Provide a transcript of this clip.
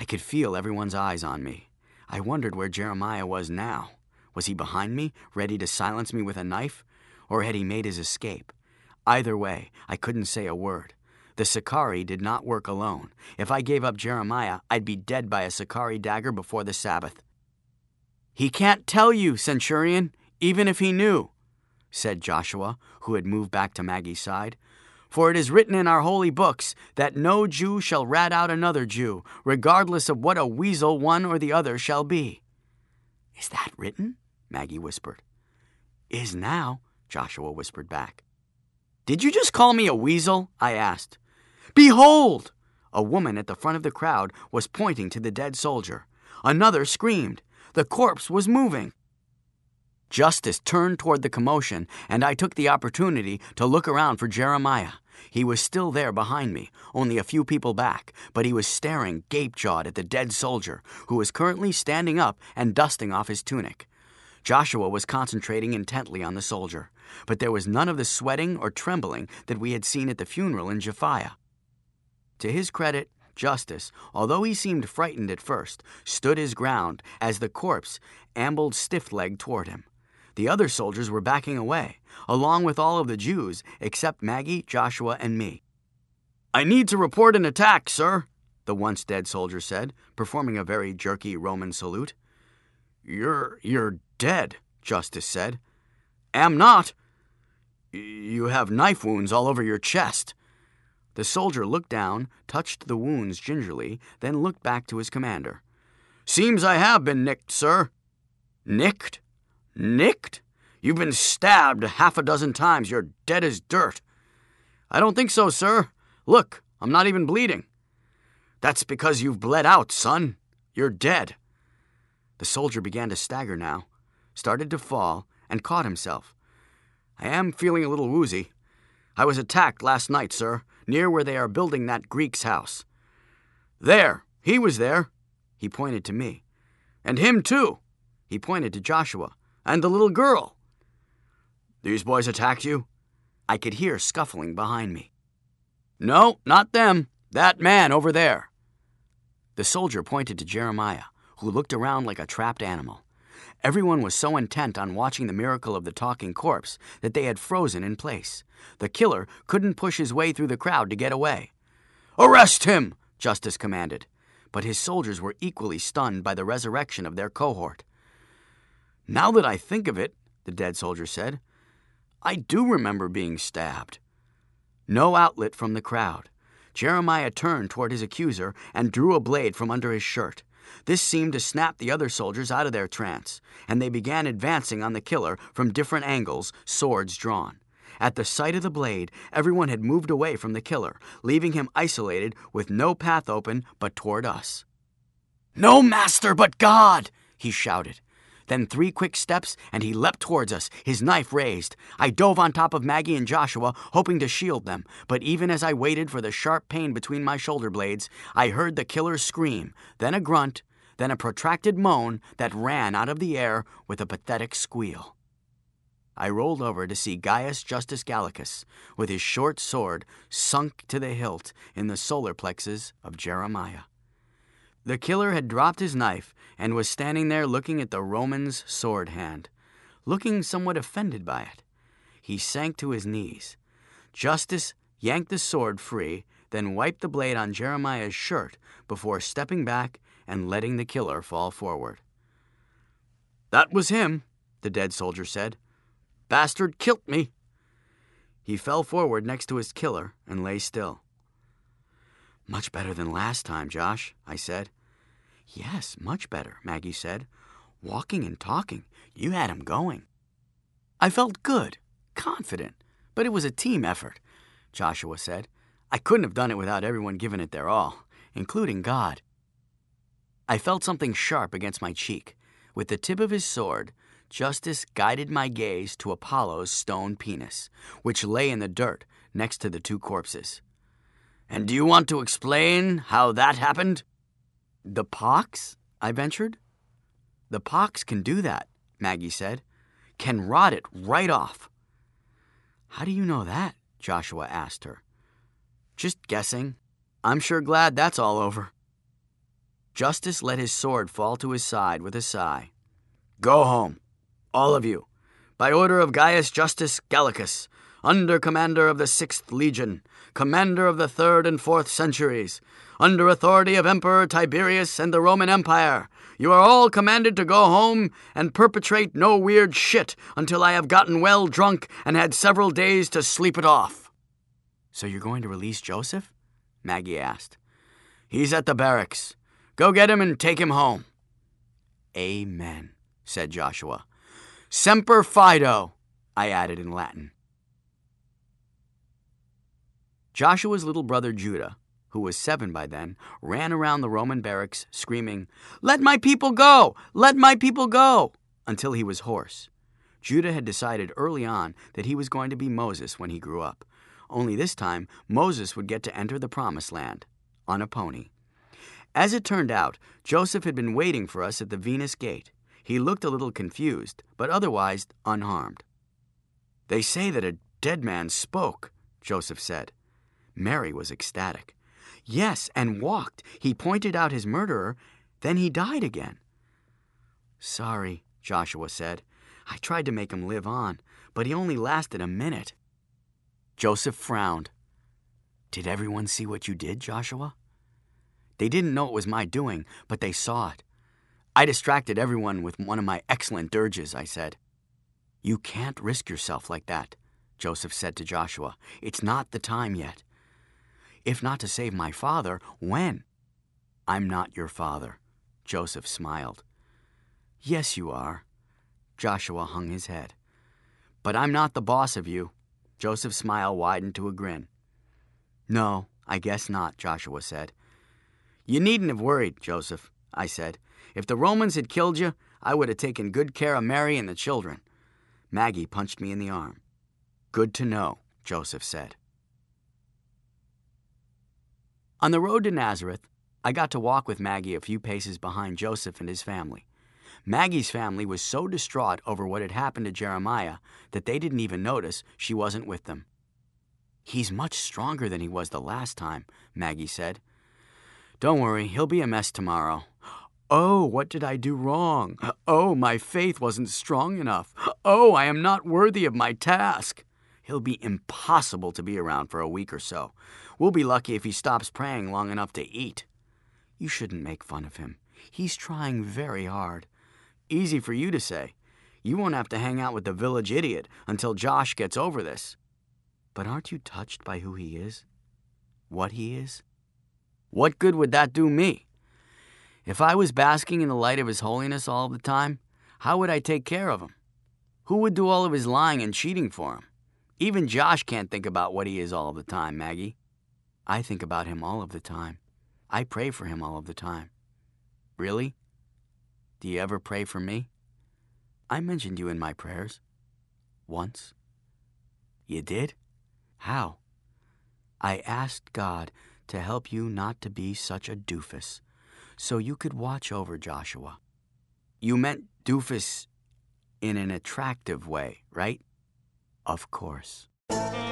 I could feel everyone's eyes on me. I wondered where Jeremiah was now. Was he behind me, ready to silence me with a knife? Or had he made his escape? Either way, I couldn't say a word. The Sicarii did not work alone. If I gave up Jeremiah, I'd be dead by a Sicarii dagger before the Sabbath. "He can't tell you, Centurion, even if he knew," said Joshua, who had moved back to Maggie's side. "For it is written in our holy books that no Jew shall rat out another Jew, regardless of what a weasel one or the other shall be." "Is that written?" Maggie whispered. "Is now," Joshua whispered back. "Did you just call me a weasel?" I asked. "Behold!" A woman at the front of the crowd was pointing to the dead soldier. Another screamed. The corpse was moving. Justice turned toward the commotion, and I took the opportunity to look around for Jeremiah. He was still there behind me, only a few people back, but he was staring gape-jawed at the dead soldier, who was currently standing up and dusting off his tunic. Joshua was concentrating intently on the soldier, but there was none of the sweating or trembling that we had seen at the funeral in Japhiah. To his credit, Justice, although he seemed frightened at first, stood his ground as the corpse ambled stiff-legged toward him. The other soldiers were backing away, along with all of the Jews except Maggie, Joshua, and me. "I need to report an attack, sir," the once dead soldier said, performing a very jerky Roman salute. You're dead," Justice said. "Am not. You have knife wounds all over your chest." The soldier looked down, touched the wounds gingerly, then looked back to his commander. "Seems I have been nicked, sir." "Nicked? Nicked? You've been stabbed 6 times. You're dead as dirt." "I don't think so, sir. Look, I'm not even bleeding." "That's because you've bled out, son. You're dead." The soldier began to stagger now, started to fall, and caught himself. "I am feeling a little woozy. I was attacked last night, sir, near where they are building that Greek's house." "There, he was there." He pointed to me. "And him too." He pointed to Joshua. "And the little girl." "These boys attacked you?" I could hear scuffling behind me. "No, not them. That man over there." The soldier pointed to Jeremiah, who looked around like a trapped animal. Everyone was so intent on watching the miracle of the talking corpse that they had frozen in place. The killer couldn't push his way through the crowd to get away. "Arrest him!" Justice commanded, but his soldiers were equally stunned by the resurrection of their cohort. "Now that I think of it," the dead soldier said, "I do remember being stabbed." No outlet from the crowd. Jeremiah turned toward his accuser and drew a blade from under his shirt. This seemed to snap the other soldiers out of their trance, and they began advancing on the killer from different angles, swords drawn. At the sight of the blade, everyone had moved away from the killer, leaving him isolated with no path open but toward us. "No master but God!" he shouted. Then 3 quick steps, and he leapt towards us, his knife raised. I dove on top of Maggie and Joshua, hoping to shield them, but even as I waited for the sharp pain between my shoulder blades, I heard the killer scream, then a grunt, then a protracted moan that ran out of the air with a pathetic squeal. I rolled over to see Gaius Justus Gallicus, with his short sword sunk to the hilt in the solar plexus of Jeremiah. The killer had dropped his knife and was standing there looking at the Roman's sword hand, looking somewhat offended by it. He sank to his knees. Justice yanked the sword free, then wiped the blade on Jeremiah's shirt before stepping back and letting the killer fall forward. "That was him," the dead soldier said. "Bastard killed me." He fell forward next to his killer and lay still. "Much better than last time, Josh," I said. "Yes, much better," Maggie said. "Walking and talking, you had him going." I felt good, confident, but it was a team effort, Joshua said. "I couldn't have done it without everyone giving it their all, including God." I felt something sharp against my cheek. With the tip of his sword, Justice guided my gaze to Apollo's stone penis, which lay in the dirt next to the 2 corpses. "And do you want to explain how that happened?" "The pox?" I ventured. "The pox can do that," Maggie said. "Can rot it right off." "How do you know that?" Joshua asked her. "Just guessing. I'm sure glad that's all over." Justus let his sword fall to his side with a sigh. "Go home, all of you, by order of Gaius Justus Gallicus, under commander of the 6th Legion, commander of the 3rd and 4th centuries, under authority of Emperor Tiberius and the Roman Empire. You are all commanded to go home and perpetrate no weird shit until I have gotten well drunk and had several days to sleep it off." "So you're going to release Joseph?" Maggie asked. "He's at the barracks. Go get him and take him home." "Amen," said Joshua. "Semper Fido," I added in Latin. Joshua's little brother Judah, who was 7 by then, ran around the Roman barracks screaming, "Let my people go! Let my people go!" until he was hoarse. Judah had decided early on that he was going to be Moses when he grew up. Only this time, Moses would get to enter the Promised Land on a pony. As it turned out, Joseph had been waiting for us at the Venus Gate. He looked a little confused, but otherwise unharmed. "They say that a dead man spoke," Joseph said. Mary was ecstatic. "Yes, and walked. He pointed out his murderer, then he died again." "Sorry," Joshua said. "I tried to make him live on, but he only lasted a minute." Joseph frowned. "Did everyone see what you did, Joshua?" "They didn't know it was my doing, but they saw it. I distracted everyone with one of my excellent dirges," I said. "You can't risk yourself like that," Joseph said to Joshua. "It's not the time yet." "If not to save my father, when?" "I'm not your father," Joseph smiled. "Yes, you are." Joshua hung his head. "But I'm not the boss of you." Joseph's smile widened to a grin. "No, I guess not," Joshua said. "You needn't have worried, Joseph," I said. "If the Romans had killed you, I would have taken good care of Mary and the children." Maggie punched me in the arm. "Good to know," Joseph said. On the road to Nazareth, I got to walk with Maggie a few paces behind Joseph and his family. Maggie's family was so distraught over what had happened to Jeremiah that they didn't even notice she wasn't with them. "He's much stronger than he was the last time," Maggie said. "Don't worry, he'll be a mess tomorrow." "Oh, what did I do wrong? Oh, my faith wasn't strong enough. Oh, I am not worthy of my task." "He'll be impossible to be around for a week or so. We'll be lucky if he stops praying long enough to eat." "You shouldn't make fun of him. He's trying very hard." "Easy for you to say. You won't have to hang out with the village idiot until Josh gets over this." "But aren't you touched by who he is? What he is?" "What good would that do me? If I was basking in the light of his holiness all the time, how would I take care of him? Who would do all of his lying and cheating for him? Even Josh can't think about what he is all of the time, Maggie." "I think about him all of the time. I pray for him all of the time." "Really? Do you ever pray for me?" "I mentioned you in my prayers. Once." "You did? How?" "I asked God to help you not to be such a doofus, so you could watch over Joshua." "You meant doofus in an attractive way, right?" "Of course."